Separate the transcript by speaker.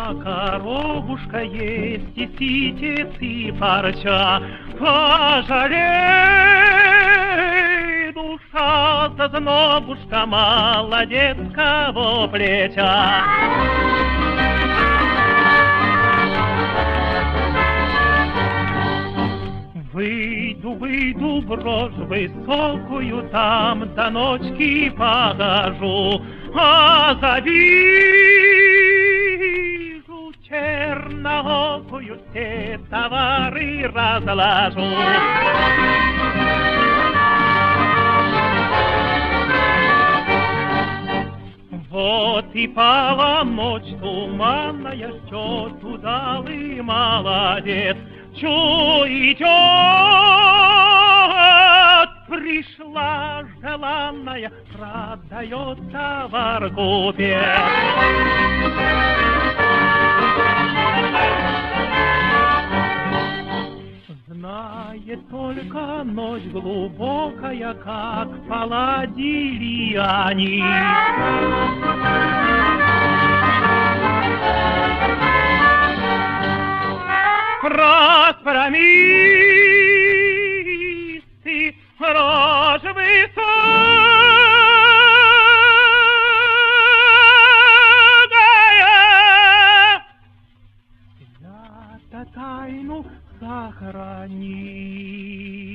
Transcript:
Speaker 1: коробушка есть, и ситец, и парча. Пожалей, душа, зазнобушка, молодецкого плеча. Выйду в рожь высокую, там до ночки погожу, а завижу черноокую, все товары разложу. Вот и пала ночь туманная, что удалый молодец, чё идет, пришла желанная, продает товар купец. Знает только ночь глубокая, как поладили они. Распромисты, рожь высокая, я-то тайну сохрани.